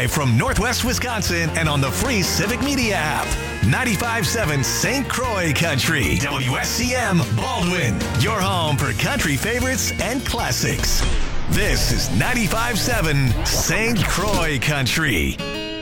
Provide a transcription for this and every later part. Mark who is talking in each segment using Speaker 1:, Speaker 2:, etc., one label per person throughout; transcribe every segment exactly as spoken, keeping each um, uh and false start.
Speaker 1: live from Northwest Wisconsin and on the free Civic Media app. ninety-five point seven Saint Croix Country. W S C M Baldwin, your home for country favorites and classics. This is ninety-five point seven Saint Croix Country.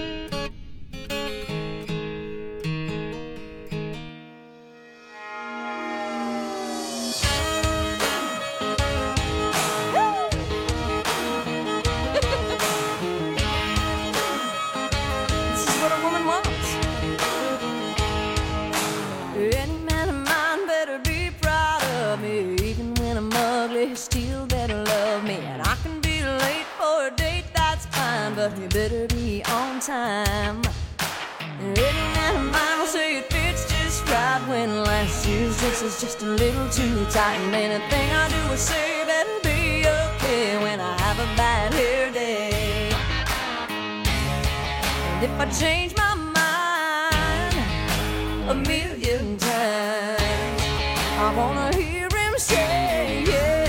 Speaker 2: You better be on time. Any man of mine will say it fits just right when last year's dress is just a little too tight. And anything I do or say better be okay when I have a bad hair day. And if I change my mind a million times, I wanna hear him say, yeah.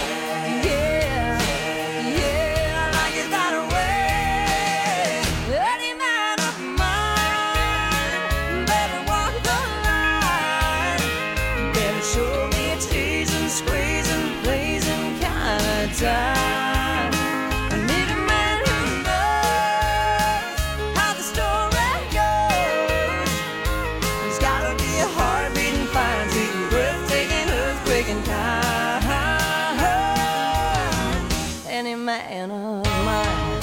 Speaker 2: Time. I need a man who knows how the story goes. There's gotta be a heart beating fine, sweet, breathtaking, earthquake and kind. Any man of mine.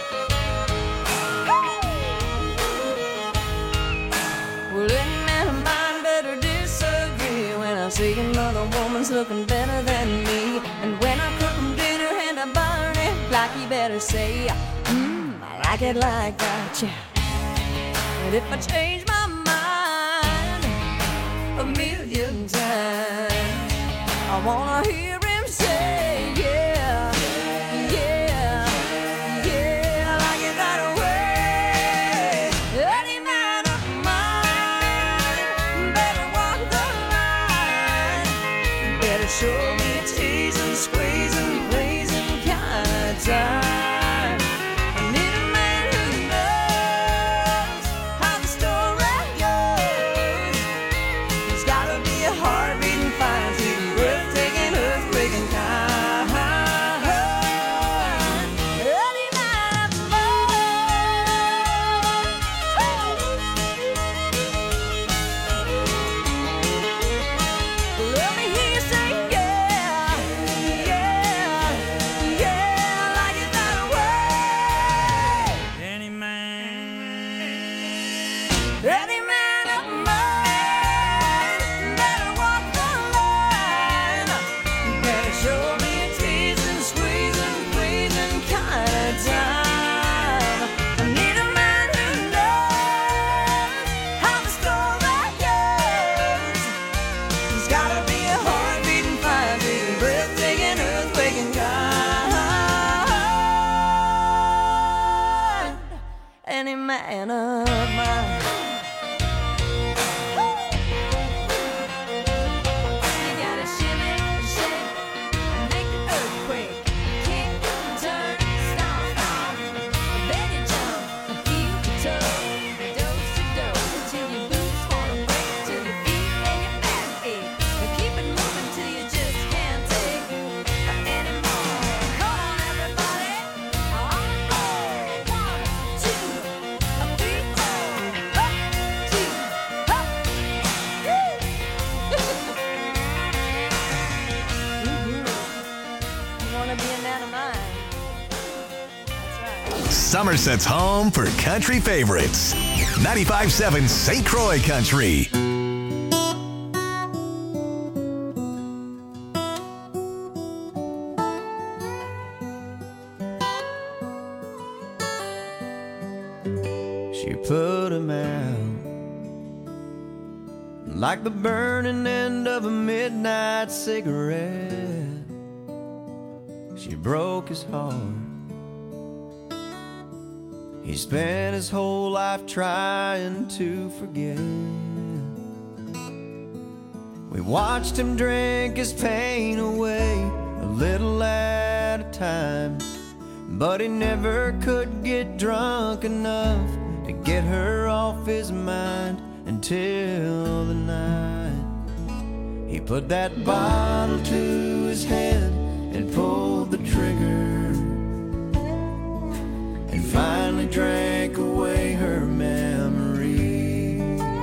Speaker 2: Well, any man of mine better disagree when I see another woman's looking better than me. And when I cook them dinner and I burn it, like you better say, mmm, I like it like that, yeah. And if I change my mind a million times, I wanna hear him say, yeah, yeah, yeah, I like it that way. Any man of mine better walk the line, better show me teasing, squeezing, blazing kind of time. I need a man who knows how the story goes. There's gotta be a heart beating fine, sweet, breathtaking, earthquaking kind. Any man of mine. Let me hear you say, yeah, yeah, yeah, I like it that way.
Speaker 3: Any man,
Speaker 2: Any man of mine better walk the line, better show me a teasing, squeezing, pleasing kind of time. I need a man who knows how the story goes. There's gotta be a heart beating fine, beating, breathtaking, earthquaking kind. Any man of mine. You gotta shimmy, shake, and make the earthquake. Kick, turn, stomp, stomp. Then you jump and feel the toe. Dose to dose until your boots wanna break, till your feet and your back ache. And keep it moving till you just can't take anymore. Come on, everybody, on the floor. One, two, three, four. Up, two, up. Woo! You wanna be a man of mine? That's right.
Speaker 1: Somerset's home for country favorites. ninety-five point seven Saint Croix Country.
Speaker 4: She put him out like the burning end of a midnight cigarette. She broke his heart. He spent his whole life trying to forget. We watched him drink his pain away, a little at a time. but he never could get drunk enough to get her off his mind until the night he put that bottle to his head and pulled the trigger and finally drank away her memory.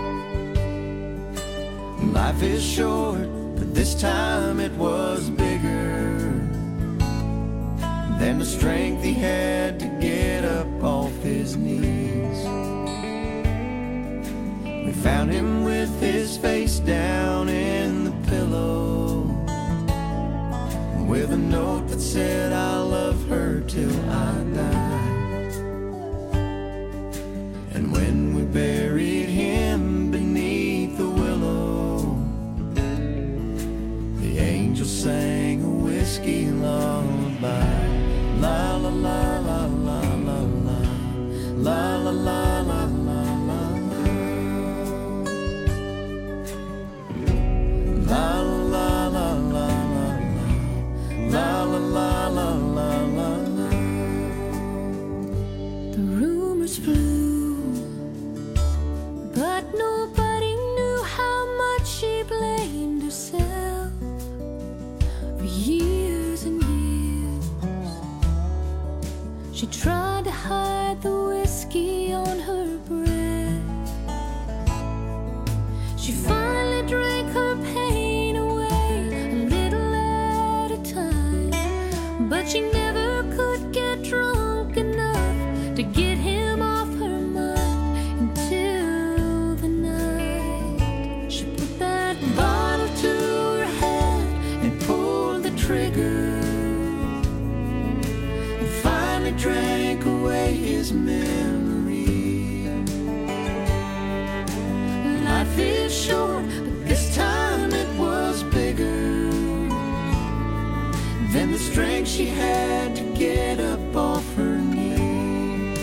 Speaker 4: Life is short, but this time it was bigger than the strength he had to get up off his knees. We found him with his face down in the pillow, with a note that said, I'll love her till I die. And when we buried him beneath the willow, the angel sang a whiskey lullaby. La la la la la la la, la la la la la la, la la la la la, la la la la la la.
Speaker 2: The rumors flew, but nobody knew how much she blamed herself for years and years. She tried to hide the whiskey on her breath. She finally drank her pain away a little at a time, but she never could get drunk enough to get him off her mind until the night she put that bottle to her head and pulled the trigger, drank away his memory. Life is short, but this time it was bigger than the strength she had to get up off her knees.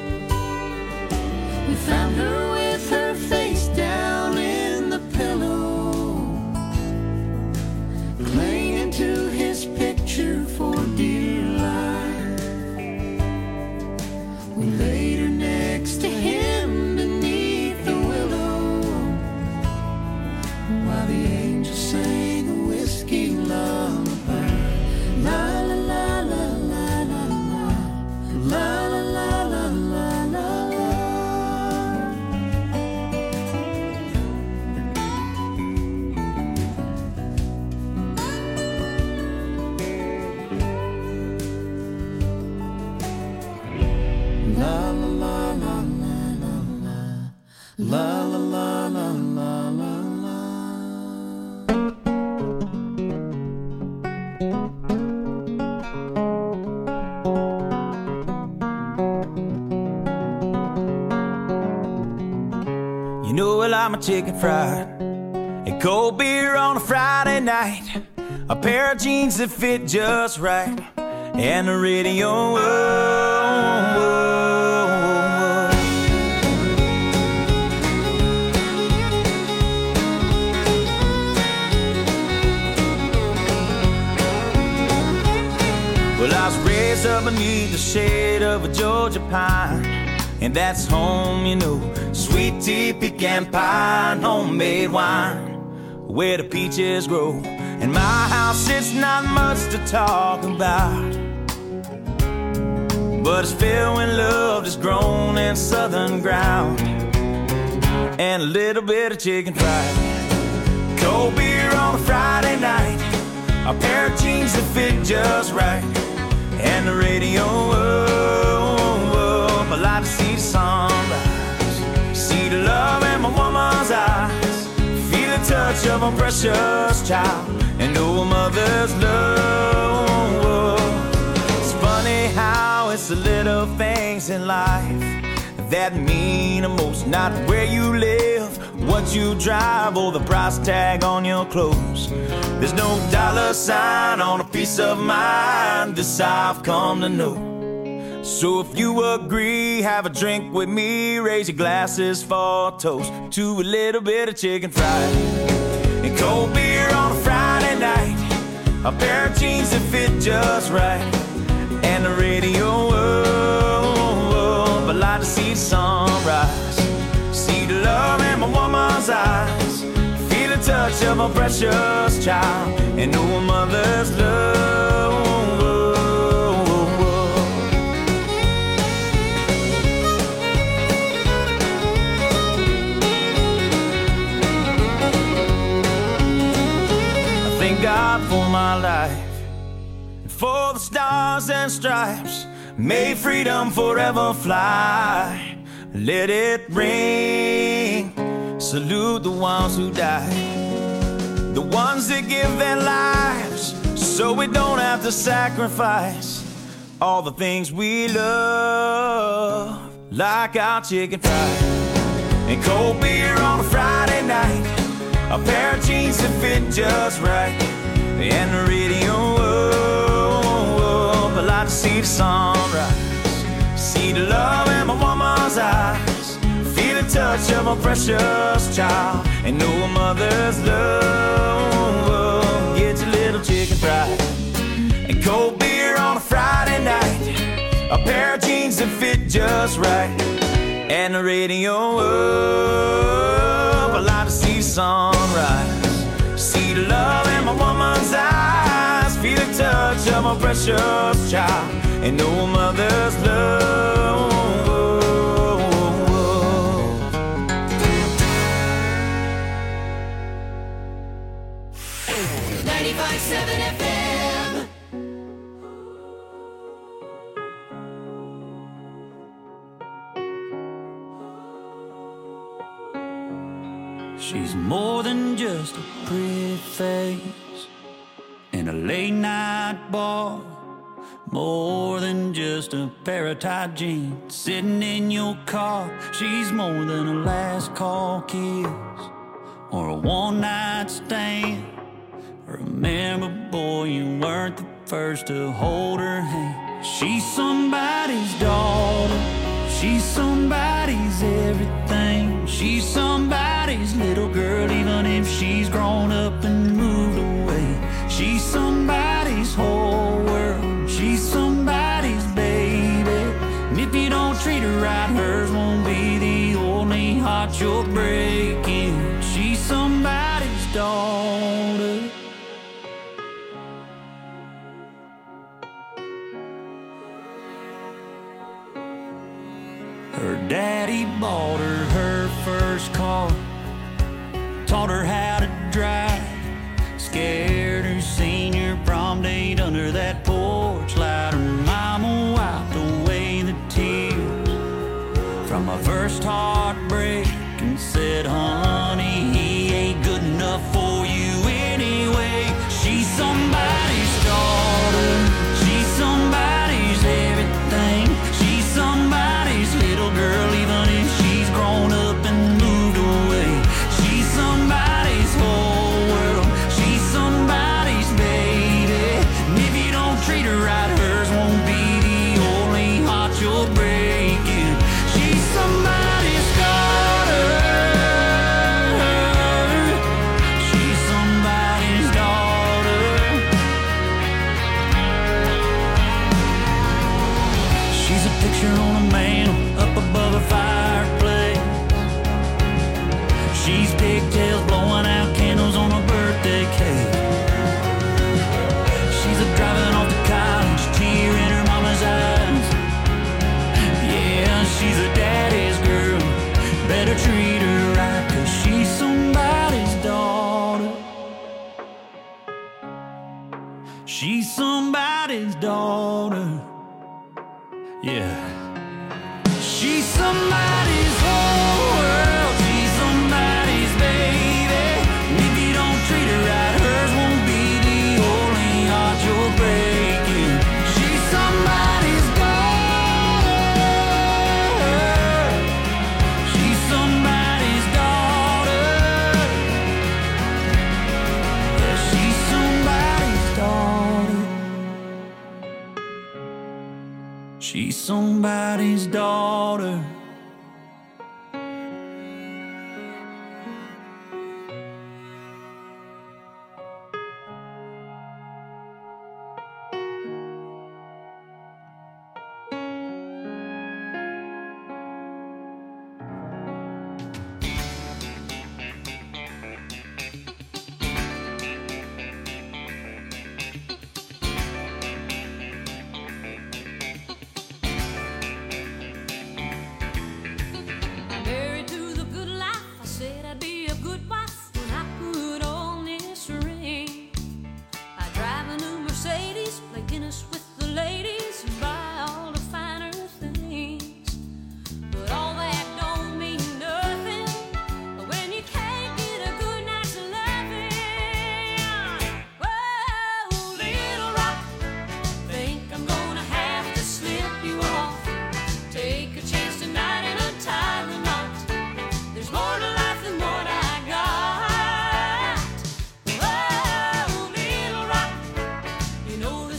Speaker 2: We found her with her face down in the pillow, clinging to his picture for dear life. We laid her next to him beneath the willow, while the angel sang a whiskey lullaby. La la la la la la la, la la la la la la la. La la la la la la, la la la la la la la.
Speaker 3: You know I like my chicken fried and cold beer on a Friday night, a pair of jeans that fit just right, and the radio. Oh, oh, oh. Well, I was raised up beneath the shade of a Georgia pine, and that's home, you know. Sweet tea, pecan pie, and homemade wine, where the peaches grow. In my house, it's not much to talk about, but it's filled when love is grown in southern ground, and a little bit of chicken fried, cold beer on a Friday night, a pair of jeans that fit just right, and the radio. Oh, oh, oh. I like to see the sunrise, see the love in my woman's eyes, feel the touch of a precious child, and know a mother's love. It's funny how it's the little things in life that mean the most, not where you live, what you drive, or the price tag on your clothes. There's no dollar sign on a piece of mind, this I've come to know. So if you agree, have a drink with me, raise your glasses for a toast to a little bit of chicken fried and cold beer on a Friday night, a pair of jeans that fit just right, and and the radio. Oh, but like to see the sunrise, see the love in my woman's eyes, feel the touch of a precious child, and know a mother's love. I thank God for my life, for the stars and stripes. May freedom forever fly. Let it ring. Salute the ones who died, the ones that give their lives so we don't have to sacrifice all the things we love, like our chicken fried and cold beer on a Friday night, a pair of jeans that fit just right, and the radio. I like to see the sunrise, see the love in my woman's eyes, feel the touch of a precious child, and know a mother's love. Get your little chicken fried and cold beer on a Friday night, a pair of jeans that fit just right, and the radio up. I like to see the sunrise, see the love in my woman's eyes, feel the touch of a precious child, and know a mother's love.
Speaker 5: ninety-five seven F M.
Speaker 6: She's more than just a pretty face in a late night bar, more than just a pair of tight jeans sitting in your car. She's more than a last call kiss or a one night stand. Remember, boy, you weren't the first to hold her hand. She's somebody's daughter, she's somebody's everything. She's somebody's little girl, even if she's grown up and moved away. She's somebody's whole world, she's somebody's baby. And if you don't treat her right, hers won't be the only heart you're breaking. She's somebody's daughter. Her daddy bought her her first car, taught her how to drive, scared her senior prom date under that porch light. Her mama wiped away the tears from her first heartbreak and said, honey, he ain't good enough for you anyway. She's somebody's daughter, she's somebody's everything. She's somebody's little girl, even if she's grown up and moved away. She's somebody's whole world, she's somebody's baby. And if you don't treat her right, hers won't be the only heart you're breaking. She's somebody's daughter, she's somebody's daughter. She's a picture on a mantle up above a fireplace. She's pigtails blowing out candles on a birthday cake. She's a driving off to college, tear in her mama's eyes. Yeah, she's a daddy's girl, better treat her right, 'cause she's somebody's daughter. She's somebody's daughter. Yeah. She's somebody's whole world, she's somebody's baby. And if you don't treat her right, hers won't be the only heart you're breaking. She's somebody's daughter, she's somebody's daughter. Yeah, she's somebody's daughter. She's somebody's daughter.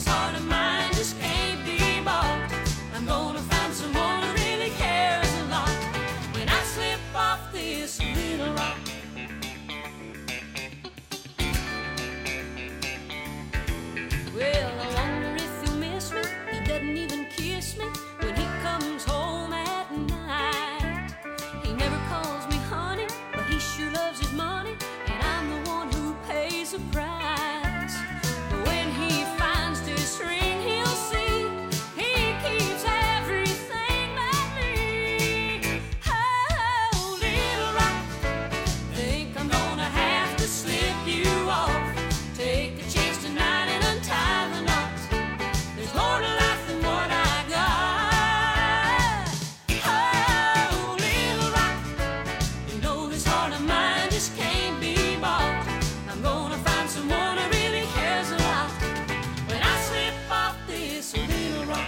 Speaker 2: heart of mine just can't be bought. I'm gonna find someone who really cares a lot when I slip off this little rock. Well, I wonder if he'll miss me. He doesn't even kiss me when he comes home at night. He never calls me honey, but he sure loves his money, and I'm the one who pays the price. But when he finds this ring, he'll see he keeps everything but me. Oh, little rock, think I'm gonna have to slip you off. Take a chance tonight and untie the knots. There's more to life than what I got. Oh, little rock, you know this heart of mine just can't be bought. I'm gonna find someone who really cares a lot when I slip off this little rock.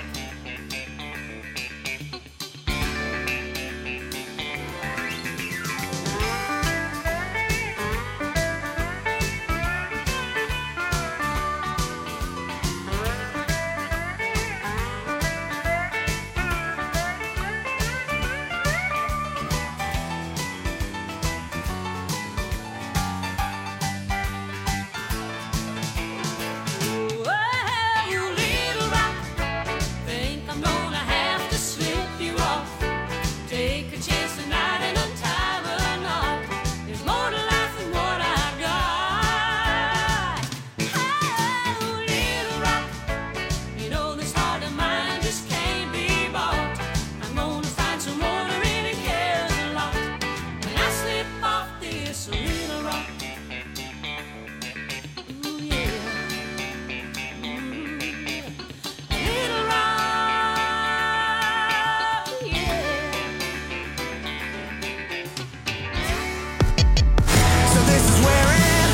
Speaker 2: Oh, little rock, think I'm gonna have to slip you off. Take a chance tonight and untie the knot. There's more to life than what I got. Oh, little rock, you know this heart of mine just can't be bought. I'm gonna find someone who really cares a lot when I slip off this little rock. Ooh, yeah. Little rock, yeah.
Speaker 4: So this is where it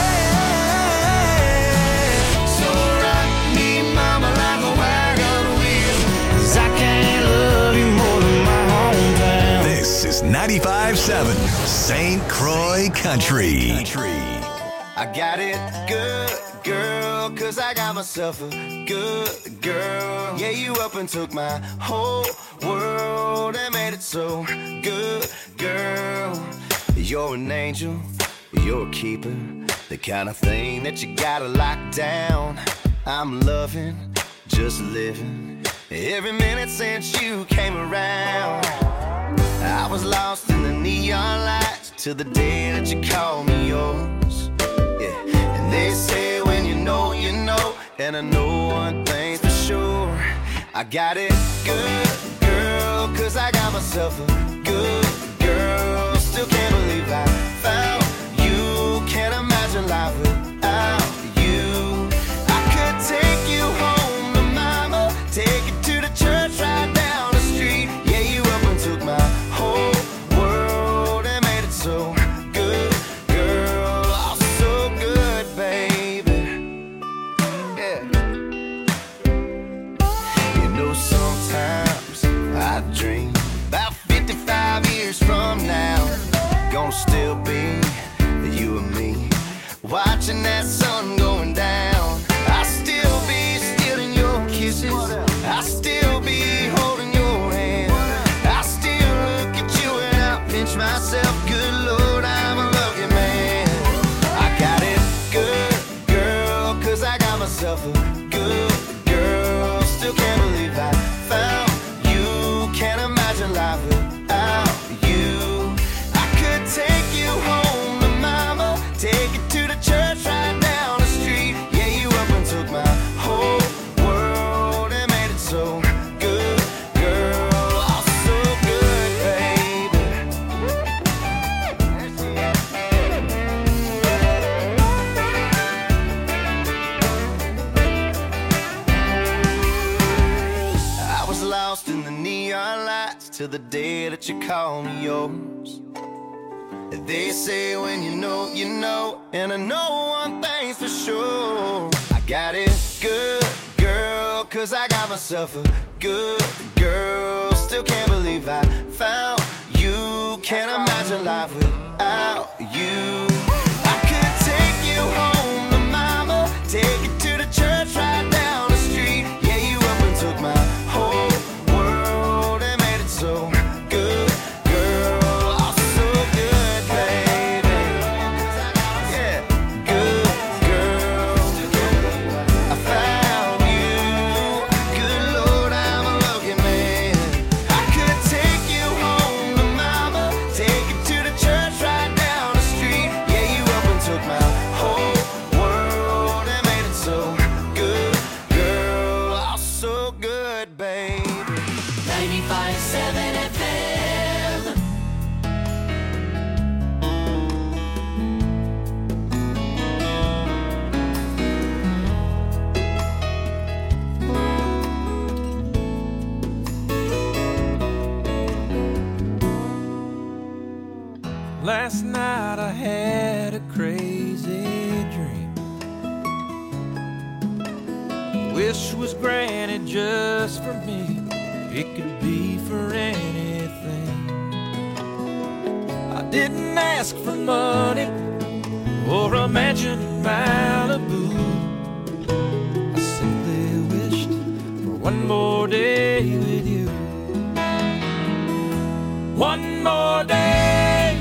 Speaker 4: ends. So rock me, mama, like a wagon wheel, 'cause I can't love you more than my hometown.
Speaker 1: This is ninety-five seven Saint Croix Country.
Speaker 4: I got it good, girl, 'cause I got myself a good girl. Yeah, you up and took my whole world and made it so good, girl. You're an angel, you're a keeper, the kind of thing that you gotta lock down. I'm loving, just living, every minute since you came around. I was lost in the neon lights till the day that you called me yours. Yeah, and they say when you know, you know, and I know one thing's for sure. I got it good, girl, 'cause I got myself a good girl. Still can't believe I found you. Can't imagine life without you. I could take you home to mama, take you to the church right down the street. Yeah, you up and took my whole world and made it so good, girl. Oh, so good, baby. Yeah. You know, sometimes I dream about fifty-five years from now, gonna still be you and me, watching that sun going down. I still be stealing your kisses, I still be holding your hand, I still look at you and I pinch myself. Good Lord, I'm a lucky man. I got it good, girl, 'cause I got myself a good girl. Still can't believe I found you. Can't imagine life without you. I could take you home to mama, take you to the church right down the street. Yeah, you up and took my whole world and made it so good, girl. Oh, so good, baby. I was lost in the neon lights till the day that you called me yours. They say when you know, you know, and I know one thing's for sure. I got it good, girl, 'cause I got myself a good girl. Still can't believe I found you. Can't imagine life without you. I could take you home to mama, take you to the church right down the real good, baby.
Speaker 5: ninety-five seven F M.
Speaker 3: Last night I had a crazy dream. Wish was granted just for me. It could be for anything. I didn't ask for money or a mansion in Malibu. I simply wished for one more day with you. One more day,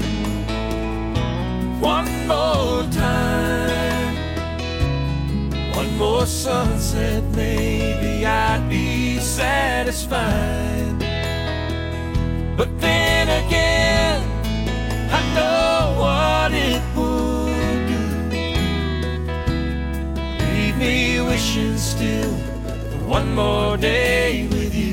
Speaker 3: one more time, one more sunset, maybe I'd be satisfied. But then again, I know what it would do. Leave me wishing still for one more day with you.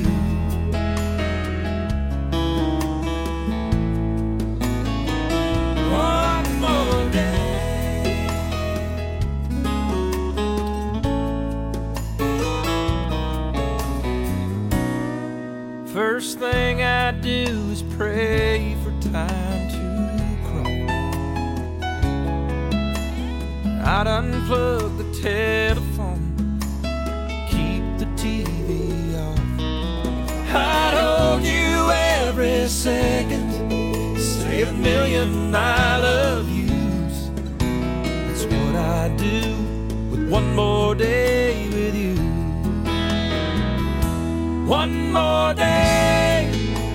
Speaker 3: First thing I do is pray for time to crawl. I'd unplug the telephone, keep the T V off. I'd hold you every second, say a million I love yous. That's what I do with one more day with you. One more day,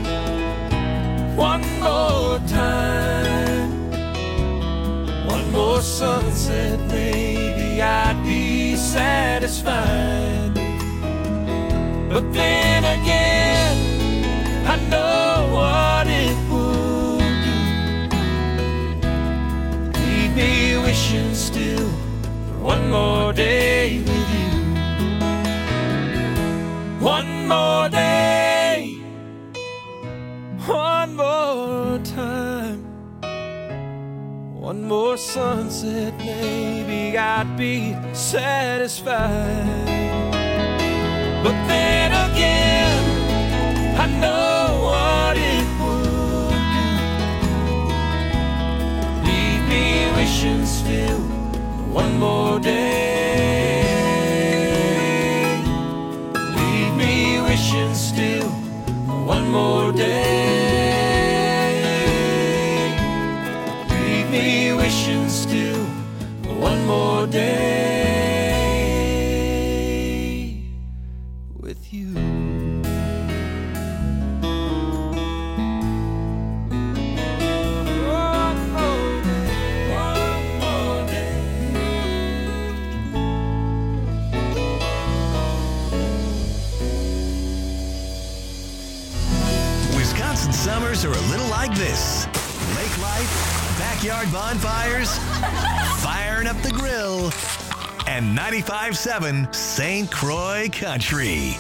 Speaker 3: one more time, one more sunset, maybe I'd be satisfied. But then again, I know what it would do. Leave me wishing still for one more day with you. One more day, one more time, one more sunset, maybe I'd be satisfied. But then again, I know what it would do. Leave me wishing still for one more day. Wishing still for one more day. Leave me wishing still for one more day with you.
Speaker 1: Summers are a little like this. Lake life, backyard bonfires, firing up the grill, and ninety-five point seven Saint Croix Country.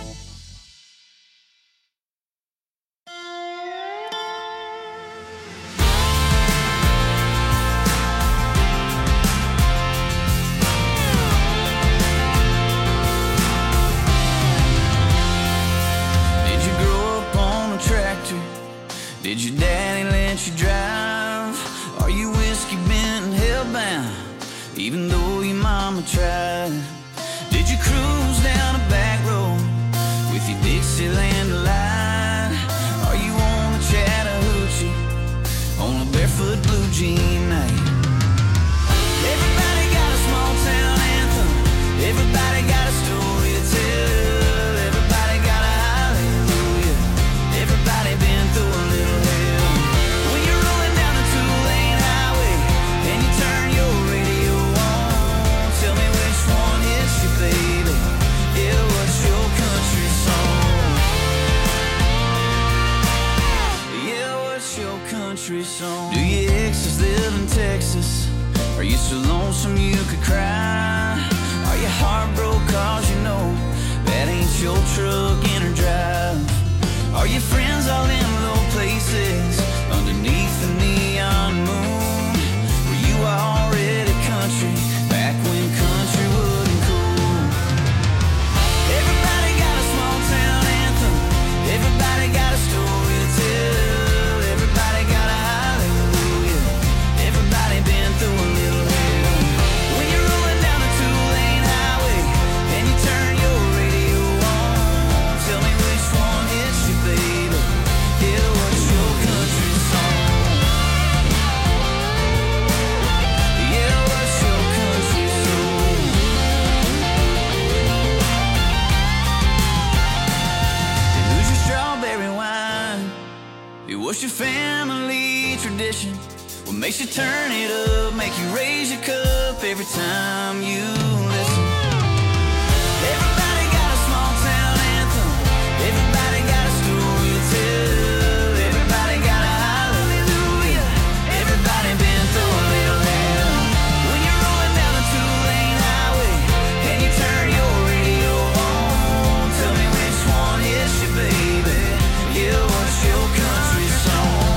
Speaker 6: Did your daddy let you drive? Are you whiskey bent and hellbound, even though your mama tried? Did you cruise down a back road with your Dixieland delight? Are you on the Chattahoochee on a barefoot blue jean night? Everybody got a small town anthem. Everybody got a story to tell. Everybody got a hallelujah. Everybody been through a little hell. When you're rolling down the two-lane highway and you turn your radio on, tell me which one hits you, baby. Yeah, what's your country song? Yeah, what's your country song? Do your exes live in Texas? Are you so lonesome you could cry? Are you heartbroken cause you know that ain't your truck in her drive? Are your friends all in low places underneath the neon moon? Were you already country back when country wasn't cool? Everybody got a small town anthem. Everybody got a story to tell. Everybody got a hallelujah. Everybody been through a little hell. When you're rolling down the two-lane highway and you turn your radio on, tell me which one hits you, baby. Yeah, what's your country song? Yeah, what's your country song? Who's your strawberry wine? What's your family tradition? What makes you turn it up, make you raise your cup every time you listen? Everybody got a small town anthem. Everybody got a story to tell. Everybody got a hallelujah. Everybody been through a little hell. When you're rolling down the two-lane highway and you turn your radio on, tell me which one hits you, baby. Yeah, what's your country song?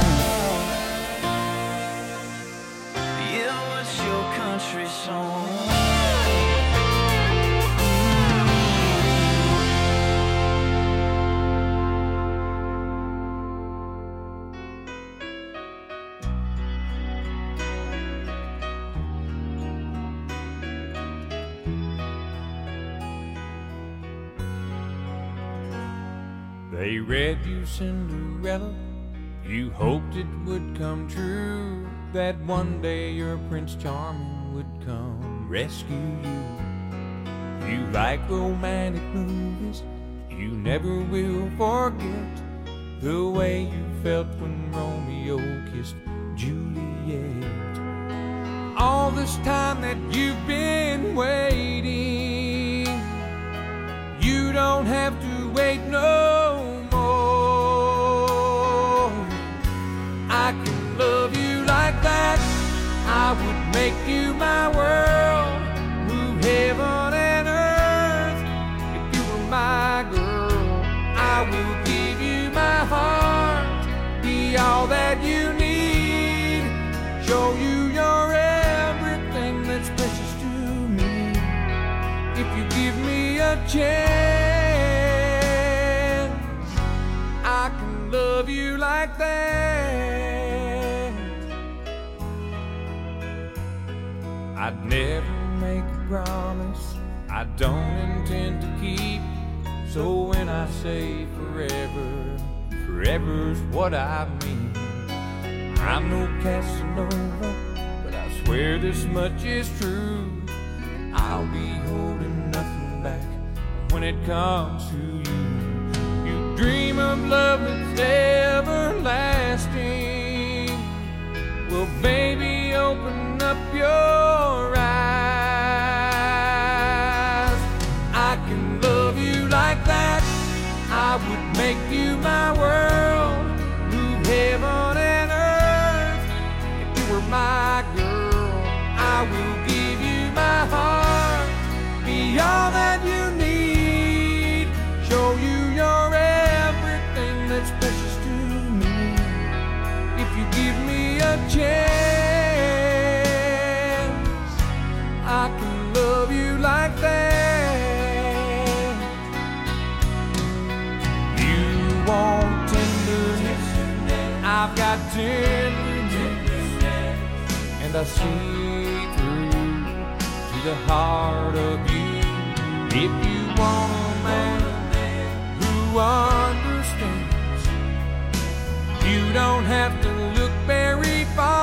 Speaker 6: Yeah, what's your country song?
Speaker 7: They read you Cinderella, you hoped it would come true, that one day your Prince Charming would come rescue you. You like romantic movies, you never will forget the way you felt when Romeo kissed Juliet. All this time that you've been waiting, you don't have to wait no more. I can love you like that. I would make you my world, move heaven and earth. If you were my girl, I will give you my heart, be all that you need, show you you're everything that's precious to me. If you give me a chance, I can love you like that. I'd never make a promise I don't intend to keep. So when I say forever, forever's what I mean. I'm no Casanova, but I swear this much is true. I'll be holding nothing back when it comes to you. You dream of love that's everlasting. Well, baby, open up your eyes. I can love you like that. I would make you my world, move heaven and earth. If you were my girl, I will give you my heart, be all that you need, show you you're everything that's precious to me. If you give me a chance, I can love you like that. You want tenderness, I've got tenderness, and I see through to the heart of you. If you want a man who understands, you don't have to look very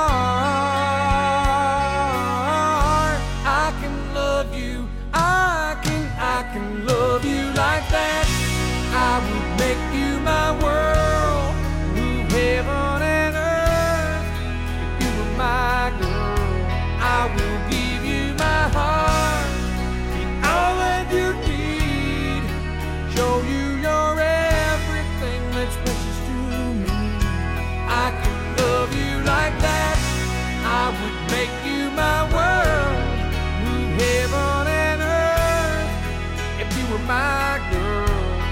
Speaker 7: far. I can love you, I can, I can love you like that. I would make you my world, move heaven and earth. If you were my girl, I will give you my heart, be all that you need, show you you're everything that's precious to me. I can love you like that. I would make you my world, move heaven and earth. If you were my girl,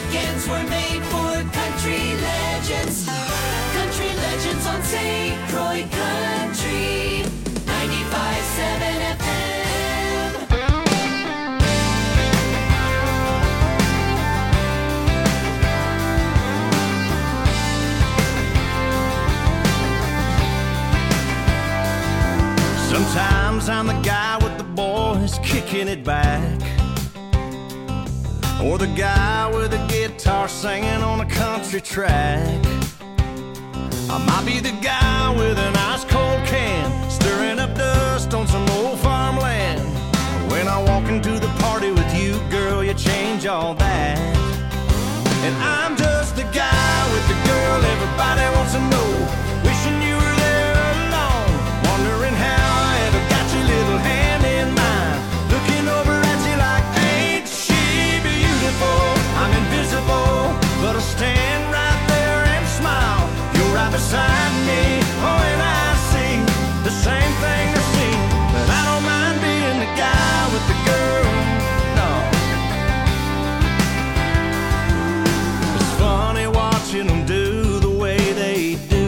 Speaker 5: weekends were made for country legends. Country legends on Saint Croix Country. ninety-five point seven F M.
Speaker 4: Sometimes I'm the guy with the boys kicking it back, or the guy with a guitar singing on a country track. I might be the guy with an ice cold can, stirring up dust on some old farmland. When I walk into the party with you, girl, you change all that. And I'm just the guy with the girl everybody wants to know, wishing you were there alone, wondering how I ever got your little hand in mine, looking over at you like, ain't she beautiful? I'm invisible, but I'll stand right there and smile. You're right beside me, oh, and I see the same thing I see. But I don't mind being the guy with the girl, no. It's funny watching them do the way they do.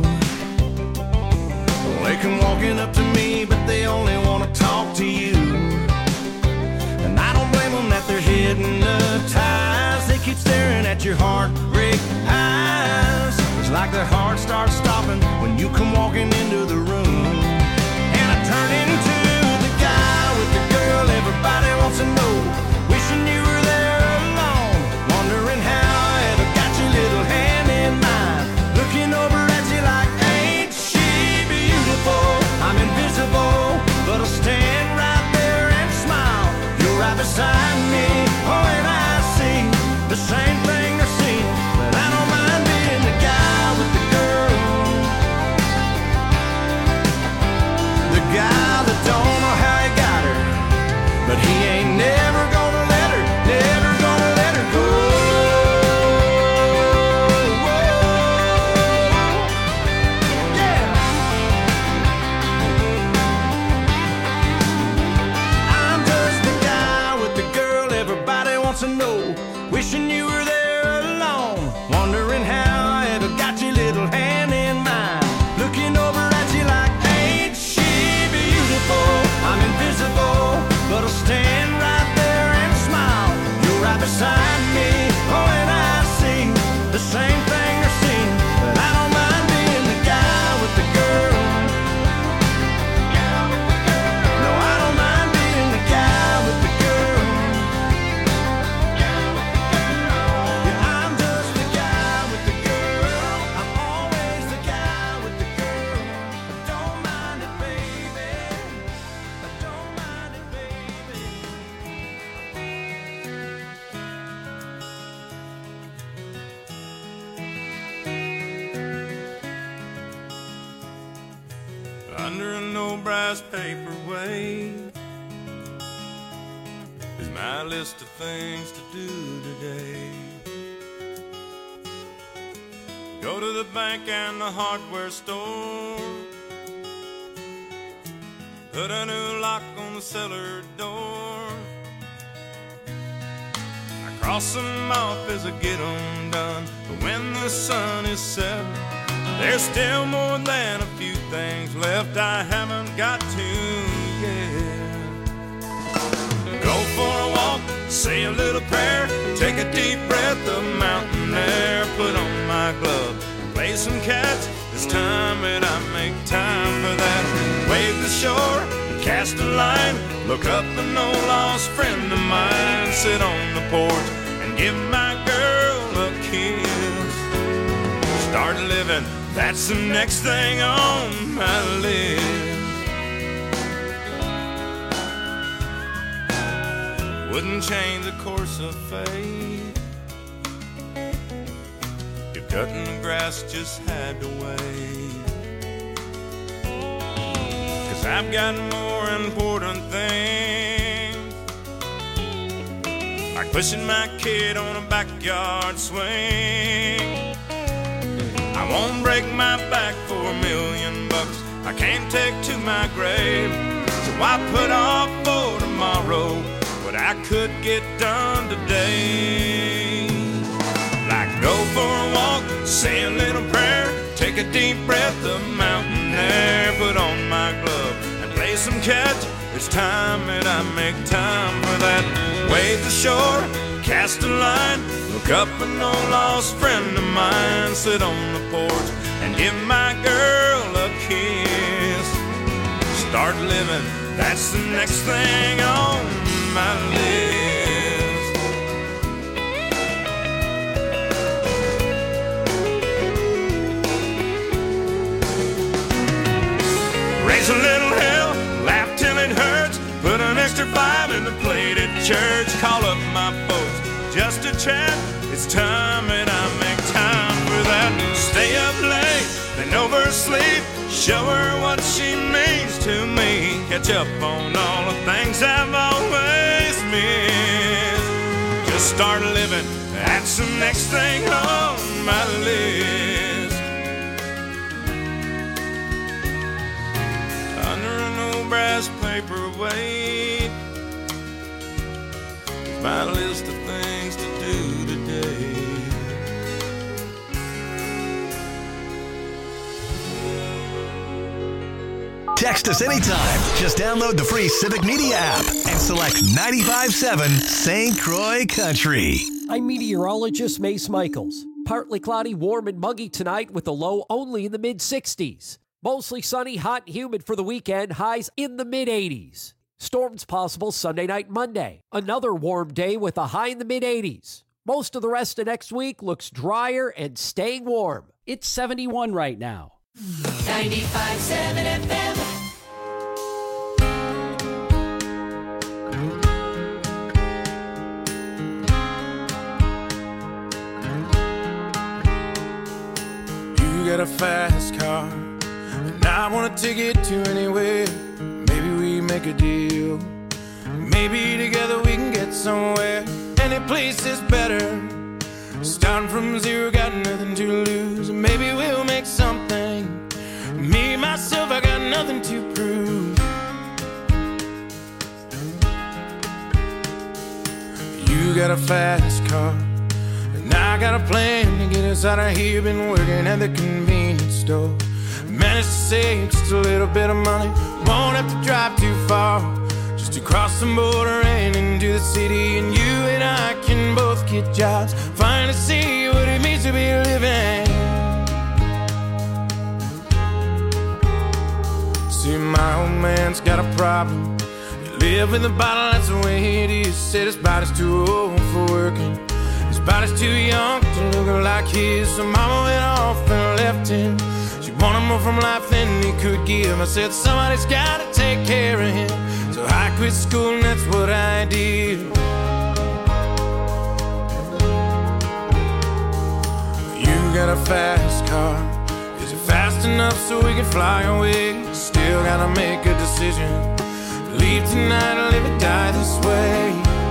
Speaker 4: They come walking up to me, but they only want to talk to you. And I don't blame them that they're hypnotized. They keep staring at your heartbreak eyes. It's like their heart starts stopping when you come walking into the room. And I turn into the guy with the girl everybody wants to know, wishing you were there alone, wondering how I ever got your little hand in mine, looking over at you like, ain't she beautiful? I'm invisible, but I'll stand right there and smile. You're right beside me, oh, and I see the same thing I see. But I don't mind being the guy with the girl, the guy that don't know how he got her, but he ain't never gonna let her, never gonna let her go. Yeah. I'm just the guy with the girl everybody wants to know, wishing you were there alone, wondering how I ever got your little hand in mine, looking over at you like, ain't she beautiful? I'm invisible, but I'll stand right there and smile. You're right beside me, oh, and I see the same thing I see. But I don't mind being the guy with the girl. No, I don't mind being the guy with the girl. Yeah, I'm just the guy with the girl. I'm always the guy with the girl. I don't mind it, baby. I don't mind it, baby.
Speaker 3: Under an old brass paperweight is my list of things to do today. Go to the bank and the hardware store, put a new lock on the cellar door. I cross them off as I get them done, but when the sun is set, there's still more than a few things left I haven't got to yet. Go for a walk, say a little prayer, take a deep breath of mountain air, put on my glove, play some catch. It's time that I make time for that. Wave the shore, cast a line, look up an old lost friend of mine, sit on the porch and give my girl a kiss. Start living, that's the next thing on my list. Wouldn't change the course of fate if cutting the grass just had to wait. 'Cause I've got more important things, like pushing my kid on a backyard swing. I won't break my back for a million bucks, I can't take to my grave. So I put off for tomorrow what I could get done today. say a little prayer, take a deep breath of mountain air, put on my glove and play some catch. It's time that I make time for that. Wade the shore, cast a line, look up an old lost friend of mine, sit on the porch and give my girl a kiss. Start living, that's the next thing on my list. Raise a little hell, laugh till it hurts, put an extra five in the plate at church, call up my folks just to chat. It's time that I make time for that. Stay up late, then oversleep, show her what she means to me, catch up on all the things I've always missed. Just start living, that's the next thing on my list. Under an old brass paperweight, my list of things to do today.
Speaker 1: Text us anytime. Just download the free Civic Media app and select ninety-five point seven Saint Croix Country.
Speaker 8: I'm meteorologist Mace Michaels. Partly cloudy, warm and muggy tonight with a low only in the mid sixties. Mostly sunny, hot and humid for the weekend, highs in the mid eighties. Storms possible Sunday night, Monday. Another warm day with a high in the mid eighties. Most of the rest of next week looks drier and staying warm. It's seventy-one right now.
Speaker 5: ninety-five point seven F M.
Speaker 3: You got a fast car, and I want to take it to anywhere. Maybe we make a deal. Maybe together we can get somewhere. Any place is better. Starting from zero, got nothing to lose. Maybe we'll make something. Me, myself, I got nothing to prove. You got a fast car, and I got a plan to get us out of here. Been working at the convenience store. Managed to save just a little bit of money. Won't have to drive too far, just to cross the border and into the city. And you and I can both get jobs, finally see what it means to be living. See, my old man's got a problem. He live in the bottle, that's the way it is. Said his body's too old for working, his body's too young to look like his. So mama went off and left him. She wanted more from life than he could give. I said somebody's gotta take care of him. So I quit school and that's what I did. You got a fast car. Is it fast enough so we can fly away? Still gotta make a decision. Leave tonight or live or die this way.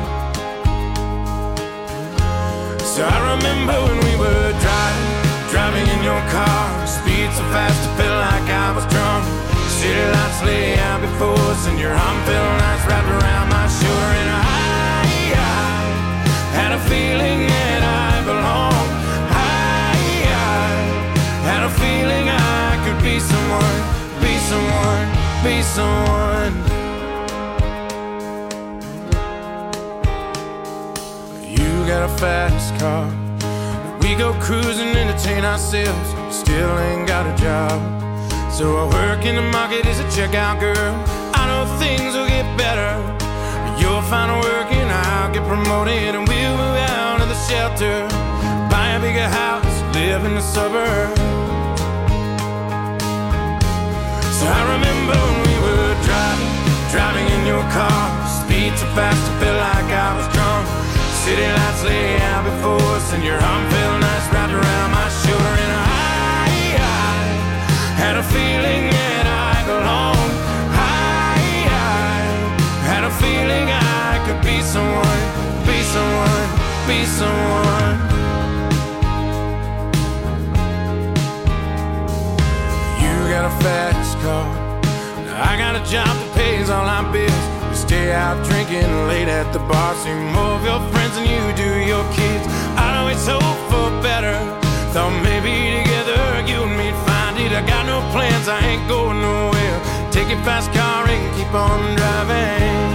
Speaker 3: So I remember when we were driving, driving in your car. Speed so fast it felt like I was drunk. City lights lay out before us, and your arm felt nice wrapped around my shoulder. And I, I had a feeling that I belonged. I, I had a feeling I could be someone, be someone, be someone. You got a fast car. We go cruising, entertain ourselves. Still ain't got a job. So I work in the market as a checkout girl. I know things will get better. You'll find work and I'll get promoted, and we'll move out of the shelter, buy a bigger house, live in the suburbs. So I remember when we were driving, driving in your car. Speed so fast I felt like I was drunk. City lights lay out before us, and your arm felt nice wrapped around my shoulder. And I, I had a feeling that I belonged. I, I had a feeling I could be someone, be someone, be someone. You got a fast car. I got a job that pays all our bills. We stay out drinking late at the bar. See more of your friends than you do your kids. I know it's hope for better. Thought maybe fast car and keep on driving.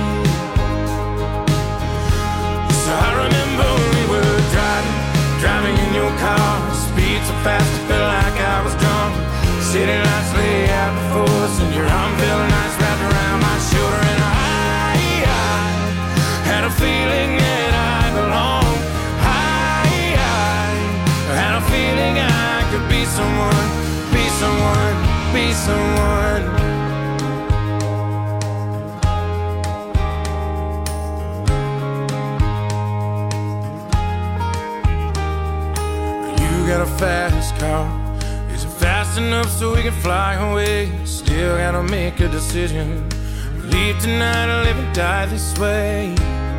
Speaker 3: So I remember we were driving, driving in your car. Speed so fast I felt like I was drunk. City lights lay out before us, and your arm felt nice wrapped around my shoulder. And I, I had a feeling that I belonged. I, I had a feeling I could be someone, be someone, be someone. You got a fast car. Is it fast enough so we can fly away? Still gotta make a decision. Leave tonight or live and die this way.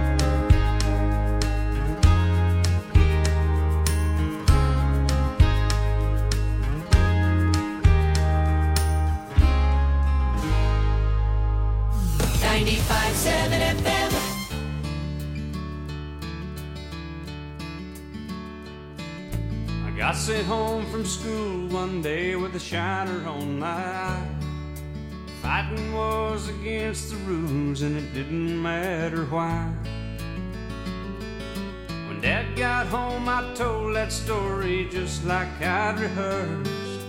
Speaker 5: ninety-five seven F M.
Speaker 6: I got sent home from school one day with a shiner on my eye. Fighting was against the rules and it didn't matter why. When Dad got home I told that story just like I'd rehearsed.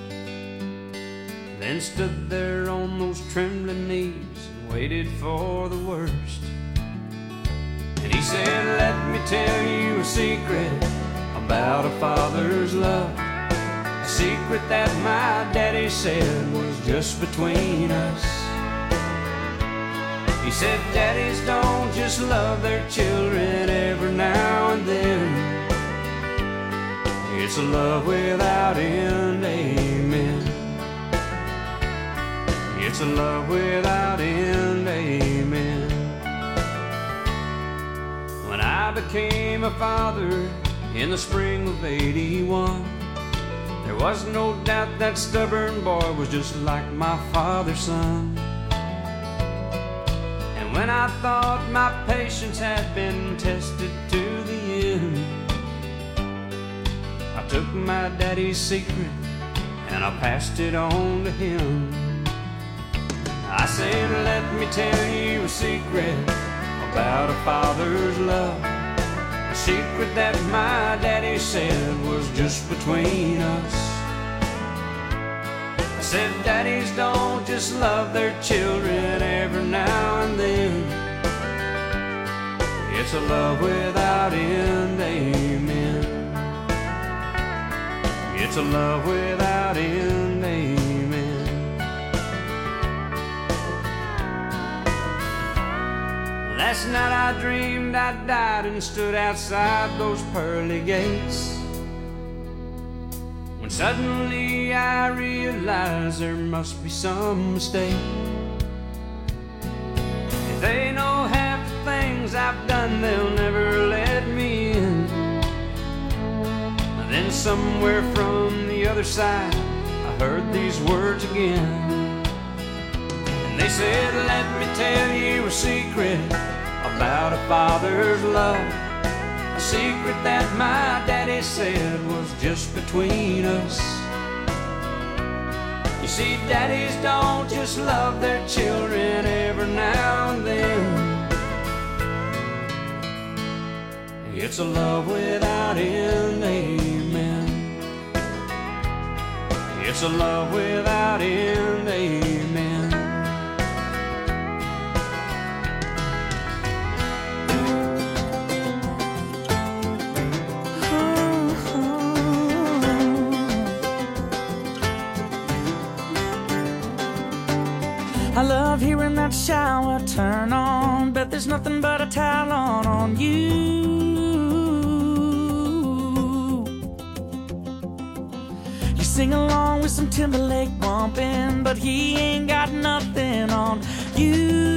Speaker 6: Then stood there on those trembling knees and waited for the worst. And he said, let me tell you a secret about a father's love. A secret that my daddy said was just between us. He said daddies don't just love their children every now and then. It's a love without end, amen. It's a love without end, amen. When I became a father in the spring of eighty-one, there was no doubt that stubborn boy was just like my father's son. And when I thought my patience had been tested to the end, I took my daddy's secret and I passed it on to him. I said, let me tell you a secret about a father's love. A secret that my daddy said was just between us. I said daddies don't just love their children every now and then. It's a love without end, amen. It's a love without end, amen. Last night I dreamed I died and stood outside those pearly gates, when suddenly I realized there must be some mistake. If they know half the things I've done, they'll never let me in. Then somewhere from the other side I heard these words again. And they said, let me tell you a secret about a father's love. A secret that my daddy said was just between us. You see, daddies don't just love their children every now and then. It's a love without end, amen. It's a love without end, amen.
Speaker 9: I love hearing that shower turn on, bet there's nothing but a towel on on you. You sing along with some Timberlake bumping, but he ain't got nothing on you.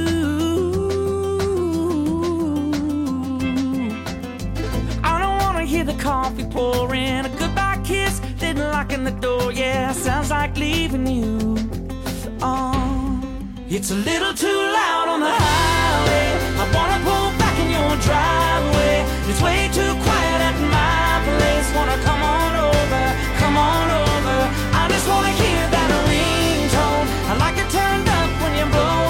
Speaker 9: I don't wanna hear the coffee pouring, a goodbye kiss, then locking the door. Yeah, sounds like leaving you. Oh, it's a little too loud on the highway. I wanna pull back in your driveway. It's way too quiet at my place. Wanna come on over, come on over. I just wanna hear that ringtone. I like it turned up when you blow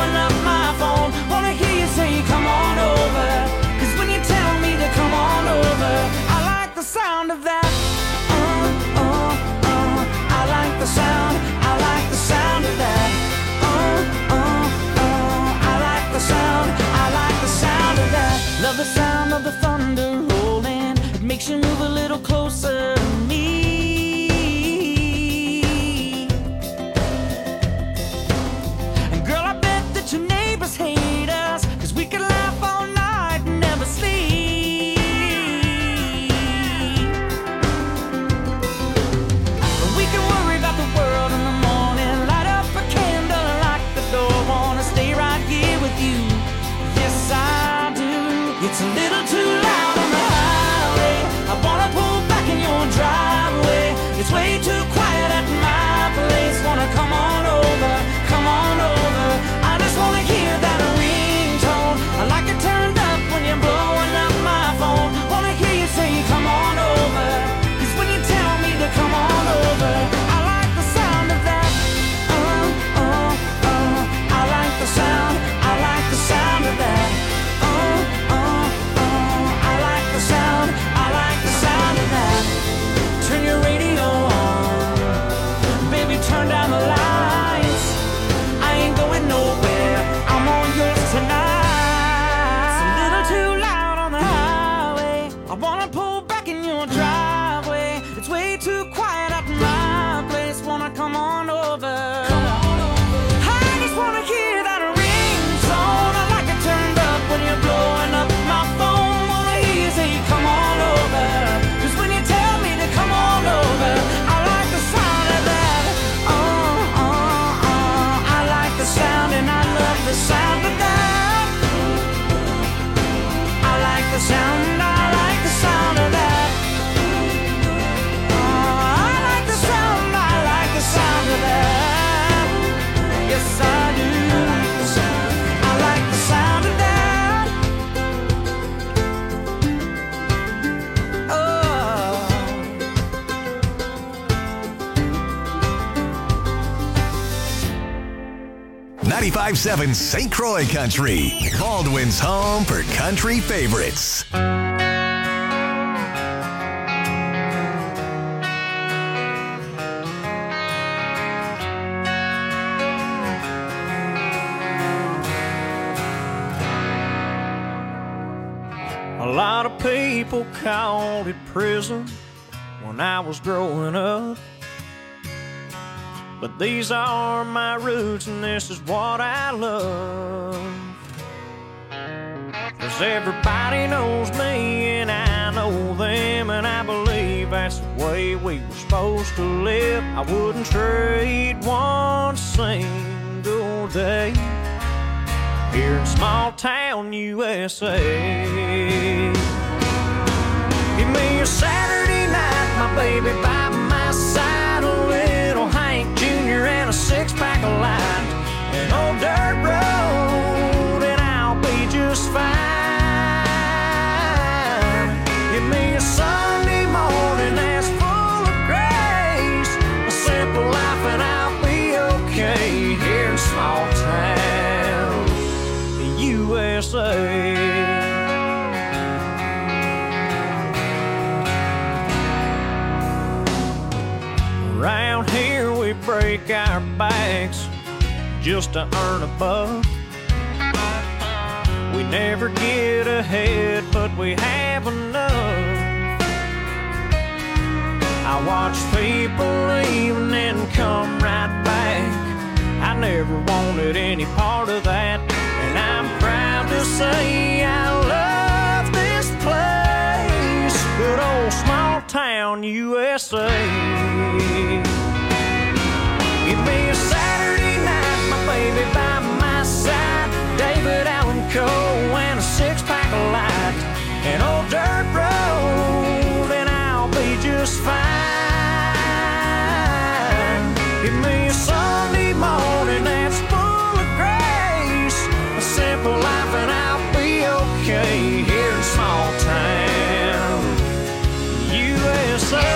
Speaker 9: too quiet at my place. Wanna come on over. Come on over. I just wanna hear that ringtone. I like it turned up when you're blowing up my phone. Wanna hear you say, come on over. 'Cause when you tell me to come on over, I like the sound of that. Oh, oh, oh. I like the sound and I love the sound of that. I like the sound, I like the sound of that. Oh, I like the sound, I like the sound of that. Yes, I do. I like the sound of that. Oh.
Speaker 1: ninety-five seven Saint Croix Country, Baldwin's home for country favorites.
Speaker 3: A lot of people called it prison when I was growing up. But these are my roots and this is what I love. 'Cause everybody knows me and I know them, and I believe that's the way we were supposed to live. I wouldn't trade one single day here in small town U S A. Give me a Saturday night, my baby by my side, a little Hank Junior and a six-pack of light, an old dirt road, and I'll be just fine. Give me a Sunday morning that's full of grace, a simple life, and I'll be okay here in small town U S A. Around here we break our backs just to earn a buck. We never get ahead, but we have enough. I watch people leave and then come right back. I never wanted any part of that, and I'm proud to say I love this place, good old small town U S A. Give me a Saturday night, my baby by my side, David Allen Coe and a six-pack of light, an old dirt road, and I'll be just fine. Give me a Sunday morning that's full of grace, a simple life, and I'll be okay here in small town U S A.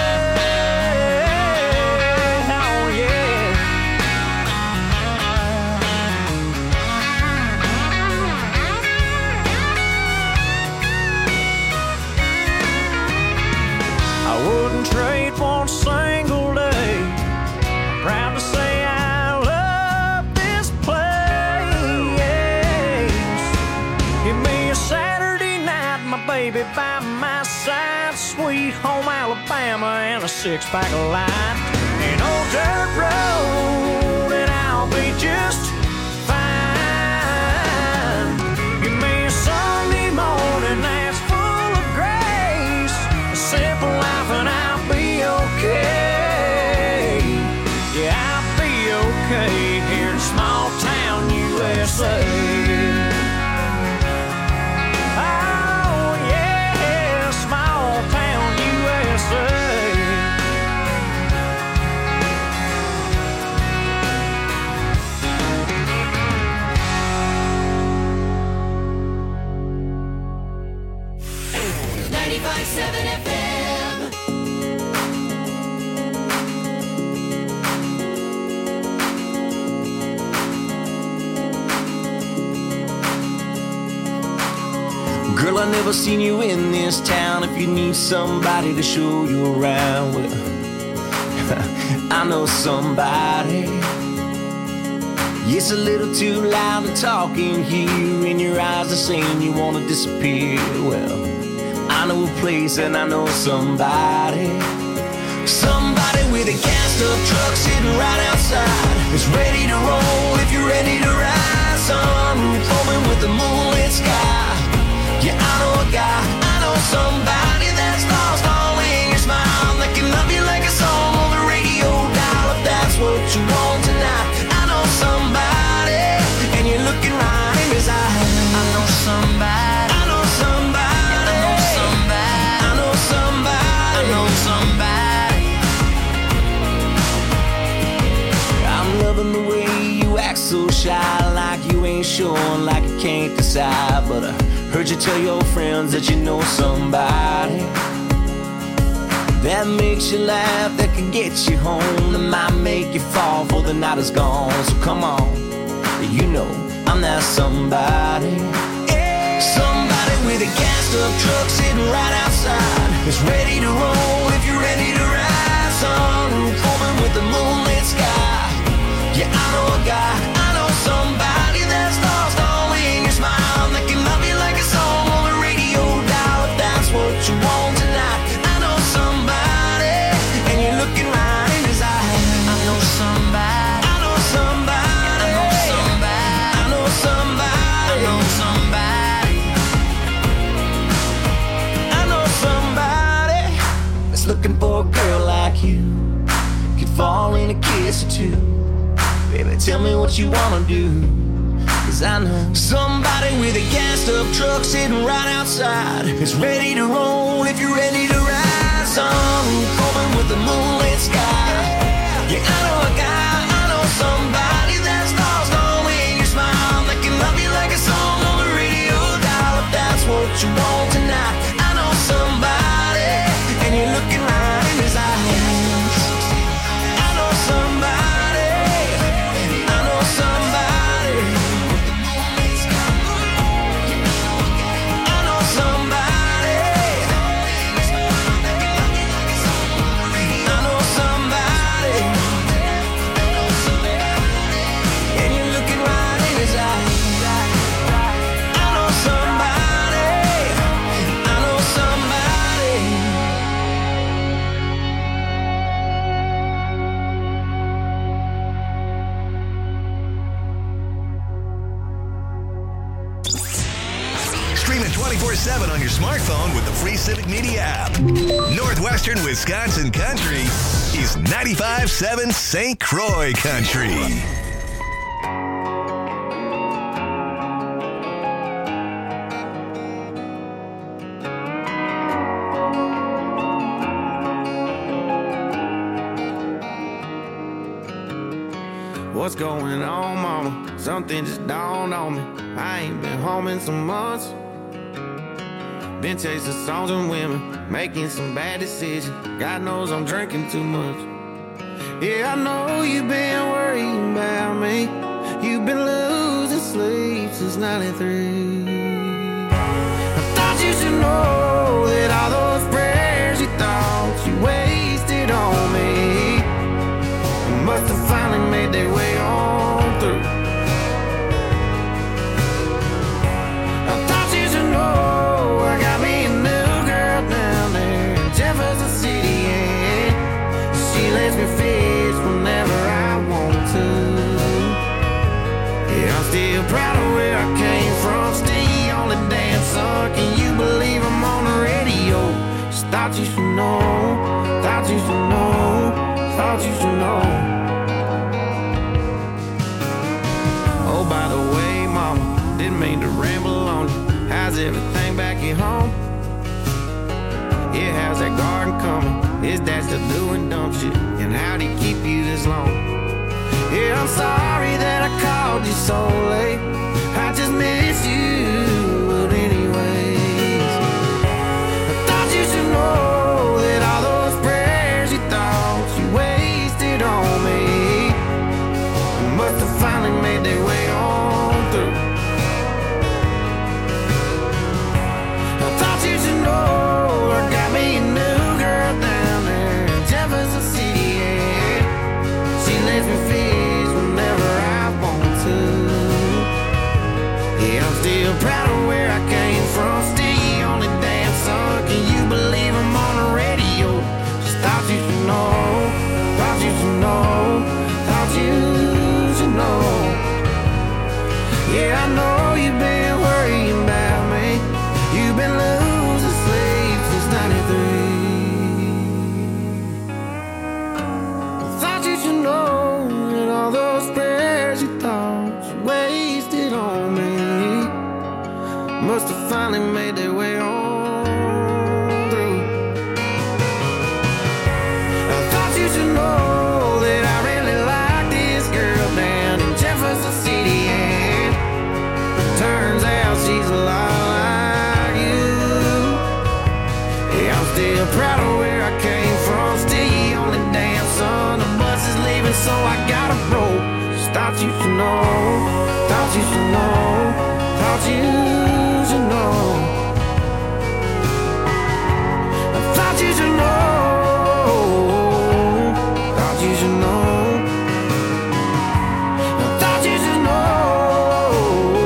Speaker 3: Trade one single day. Proud to say I love this place. Give me a Saturday night, my baby by my side, sweet home Alabama and a six-pack of light, an old dirt road, and I'll be just fine. Give me a Sunday morning that's full of grace, a simple life, and I'll be okay. Yeah, I'll be okay here in small town U S A. Oh yeah, small town U S A.
Speaker 5: ninety-five seven F M.
Speaker 4: Girl, I never seen you in this town. If you need somebody to show you around, well, I know somebody. It's a little too loud to talk in here, and your eyes are saying you want to disappear. Well, I know a place and I know somebody. Somebody with a gassed-up truck sitting right outside is ready to roll if you're ready to ride. Sunroof open with the moonlit sky. Yeah, I know a guy, I know somebody that's lost all in your smile. That can love you like a song on the radio dial. If that's what you want tonight, I know somebody, and you're looking right in his eyes. I know somebody, I know somebody, I know somebody, I know somebody, I know somebody. I'm loving the way you act so shy, like you ain't sure, like you can't decide. But I heard you tell your friends that you know somebody that makes you laugh, that can get you home, that might make you fall before the night is gone. So come on, you know I'm that somebody. Somebody with a gassed-up truck sitting right outside is ready to roll if you're ready to ride. Sunroof open with the moonlit sky. Yeah, I know a guy, I know somebody that's lost all in your smile. That can love you like a song on the radio dial. If that's what you want tonight, I know somebody, and you're looking right in his eyes. I know somebody, I know somebody, I know somebody, I know somebody, I know somebody, I know somebody that's looking for a girl like you. Could fall in a kiss or two. Baby, tell me what you wanna do, cause I know somebody with a gassed-up truck sitting right outside is ready to roll if you're ready to ride. Sunroof open with the moonlit sky. Yeah, I know a guy, I know somebody that's lost all in your smile. That can love you like a song on the radio dial. If that's what you want tonight, I know somebody, and you're looking right in his eyes. I know somebody,
Speaker 1: twenty-four seven on your smartphone with the free Civic Media app. Northwestern Wisconsin Country is ninety-five seven Saint Croix Country.
Speaker 10: What's going on, mama? Something just dawned on me. I ain't been home in some months. Been chasing songs and women, making some bad decisions. God knows I'm drinking too much. Yeah, I know you've been worrying about me. You've been losing sleep since ninety-three. I thought you should know that all those prayers you thought you wasted on me must have finally made their way on through. I thought you should know I got me a new girl down there in Jefferson City, and she lets me fish whenever I want to. Yeah, I'm still proud of where I came from. Still the only damn son. Can you believe I'm on the radio? Just thought you should know. Thought you should know. Thought you should know. Oh, by the way, mama, didn't mean to ramble on you. How's everything back at home? Yeah, how's that garden coming? Is that still doing dumb shit? And how'd he keep you this long? Yeah, I'm sorry that I called you so late. I just miss you, but anyways, I thought you should know that all those prayers you thought you wasted on me must have finally made their way on through. I thought you should know I got me a new girl down there in Jefferson City, and she lets me fish whenever I want to. Yeah, I'm still proud know, thought you should know, thought you should know. Yeah, I know you've been worrying about me. You've been losing sleep since ninety-three. Thought you should know that all those prayers you thought you wasted on me must have finally made their way on through. I thought you should know that I really like this girl down in Jefferson City, and turns out she's a lot like you. Yeah, I'm still proud of where I came from. Still the only damn son. The bus is leaving, so I gotta roll. Just thought you should know, thought you should know, thought you should know. I thought you should know, thought you should know.